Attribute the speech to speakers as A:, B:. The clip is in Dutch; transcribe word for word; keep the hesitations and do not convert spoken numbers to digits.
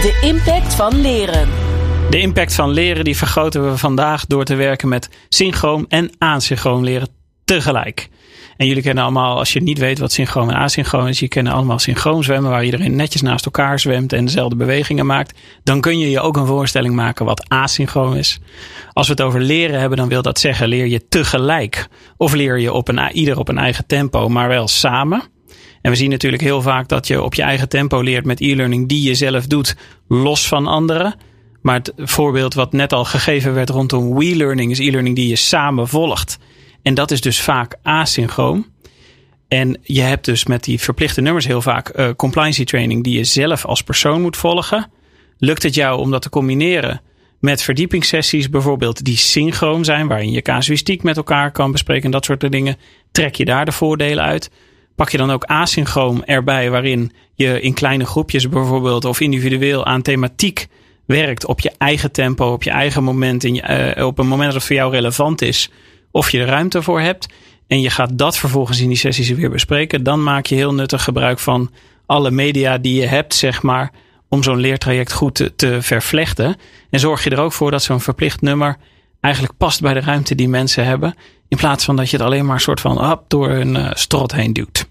A: De impact van leren.
B: De impact van leren die vergroten we vandaag door te werken met synchroon en asynchroon leren tegelijk. En jullie kennen allemaal, als je niet weet wat synchroon en asynchroon is, je kennen allemaal synchroon zwemmen, waar iedereen netjes naast elkaar zwemt en dezelfde bewegingen maakt. Dan kun je je ook een voorstelling maken wat asynchroon is. Als we het over leren hebben, dan wil dat zeggen, leer je tegelijk. Of leer je op een, ieder op een eigen tempo, maar wel samen. En we zien natuurlijk heel vaak dat je op je eigen tempo leert met e-learning die je zelf doet, los van anderen. Maar het voorbeeld wat net al gegeven werd rondom WeLearning is e-learning die je samen volgt. En dat is dus vaak asynchroon. En je hebt dus met die verplichte nummers heel vaak uh, compliancy training die je zelf als persoon moet volgen. Lukt het jou om dat te combineren met verdiepingssessies bijvoorbeeld die synchroon zijn, waarin je casuïstiek met elkaar kan bespreken en dat soort dingen. Trek je daar de voordelen uit? Pak je dan ook asynchroon erbij, waarin je in kleine groepjes bijvoorbeeld of individueel aan thematiek werkt op je eigen tempo, op je eigen moment, in je, uh, op een moment dat het voor jou relevant is, of je er ruimte voor hebt. En je gaat dat vervolgens in die sessies weer bespreken. Dan maak je heel nuttig gebruik van alle media die je hebt, zeg maar, om zo'n leertraject goed te, te vervlechten. En zorg je er ook voor dat zo'n verplicht nummer eigenlijk past bij de ruimte die mensen hebben. In plaats van dat je het alleen maar een soort van hap door een uh, strot heen duwt.